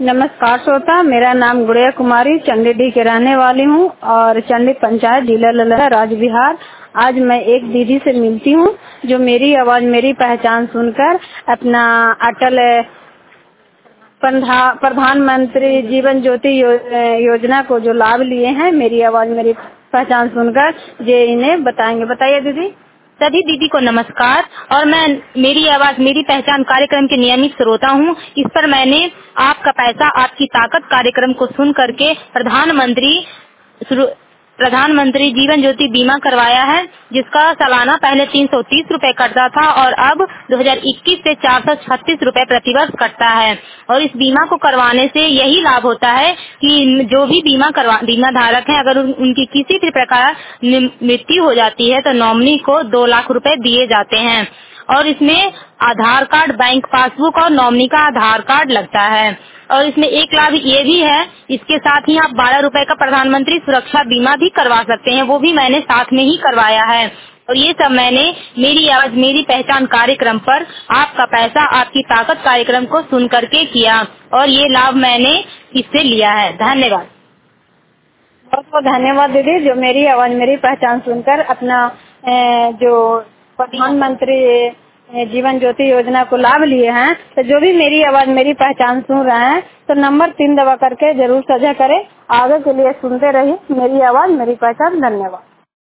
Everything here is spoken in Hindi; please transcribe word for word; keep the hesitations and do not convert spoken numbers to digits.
नमस्कार श्रोता, मेरा नाम गुड़िया कुमारी चंडीडी के रहने वाली हूँ और चंडी पंचायत जिला ललहरा राज्य बिहार। आज मैं एक दीदी से मिलती हूँ जो मेरी आवाज मेरी पहचान सुनकर अपना अटल प्रधानमंत्री जीवन ज्योति योजना को जो लाभ लिए हैं, मेरी आवाज मेरी पहचान सुनकर ये इन्हें बताएंगे। बताइए दीदी। सभी दीदी को नमस्कार। और मैं मेरी आवाज मेरी पहचान कार्यक्रम के नियमित श्रोता हूँ। इस पर मैंने आपका पैसा आपकी ताकत कार्यक्रम को सुन करके प्रधानमंत्री प्रधानमंत्री जीवन ज्योति बीमा करवाया है, जिसका सालाना पहले तीन सौ तीस रूपए कटता था और अब दो हज़ार इक्कीस से चार सौ छत्तीस रूपए प्रतिवर्ष कटता है। और इस बीमा को करवाने से यही लाभ होता है कि जो भी बीमा करवा बीमा धारक हैं, अगर उन, उनकी किसी भी प्रकार मृत्यु हो जाती है तो नॉमिनी को दो लाख रुपए दिए जाते हैं। और इसमें आधार कार्ड, बैंक पासबुक और नॉमिनी का आधार कार्ड लगता है। और इसमें एक लाभ ये भी है, इसके साथ ही आप बारह रुपए का प्रधानमंत्री सुरक्षा बीमा भी करवा सकते हैं, वो भी मैंने साथ में ही करवाया है। और ये सब मैंने मेरी आवाज मेरी पहचान कार्यक्रम पर आपका पैसा आपकी ताकत कार्यक्रम को सुन करके किया और ये लाभ मैंने इससे लिया है। धन्यवाद। बहुत बहुत धन्यवाद दीदी, जो मेरी आवाज मेरी पहचान सुनकर अपना जो प्रधानमंत्री जीवन ज्योति योजना को लाभ लिए हैं। तो जो भी मेरी आवाज मेरी पहचान सुन रहे हैं तो नंबर तीन दबा करके जरूर साझा करें। आगे के लिए सुनते रहिए मेरी आवाज मेरी पहचान। धन्यवाद।